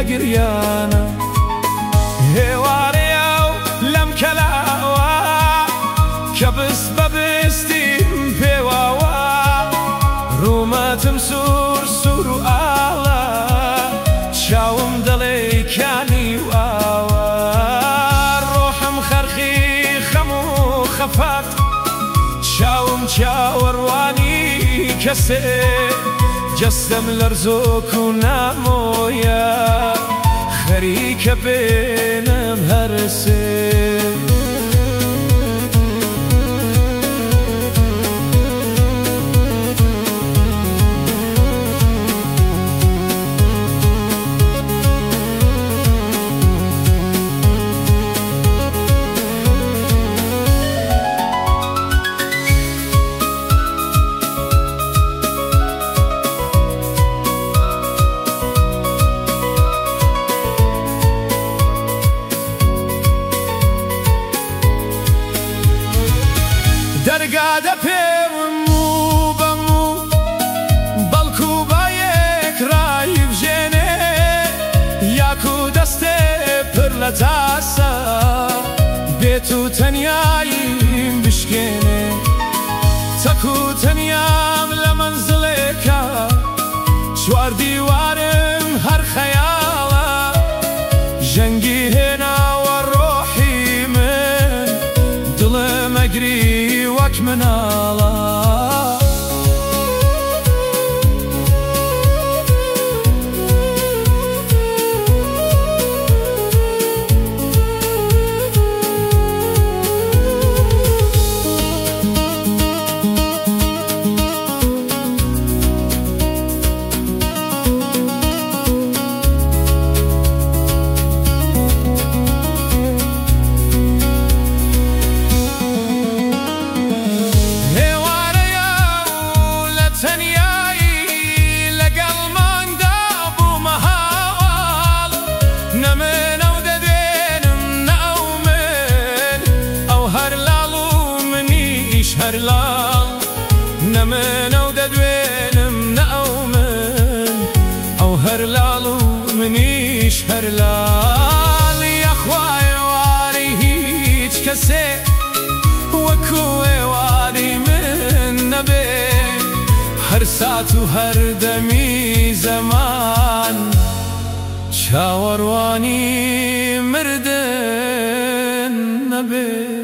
لقريانا هواريو لم كلاوا كبس ببستيم بيواوا روماتم سور سورو آلا شاوم دلي كاني واوا روحم خرخي خمو خفات شاوم شاورواني كسي جسم لرزوك ونامويا خريك بينم هرسي درگاده پیمو بمو بلکو با یک رای بجنه یاکو دسته پر لتاسا بیتو تنیاییم بشکنه تکو تنیام لمنزلکا چوار دیوارم هر خیالا جنگی هنا و روحی من دلم اگری من الله هرلال نمن او ددوينم نأومن او هرلالو منيش هرلال يا خواي واري هيج كسي وكوي واري من نبي هر ساعت و هر دمي زمان شاورواني مردن نبي